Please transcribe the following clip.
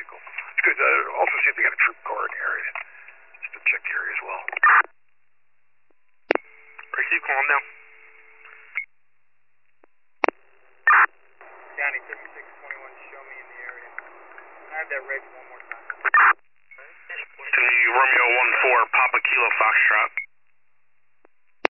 vehicle. It's good. Also see if they got a troop car in the area. Just to check the area as well. Receive, calm down. County 5621, show me in the area. Can I have that reg one more time? To Romeo 14, Papa Kilo Foxtrot.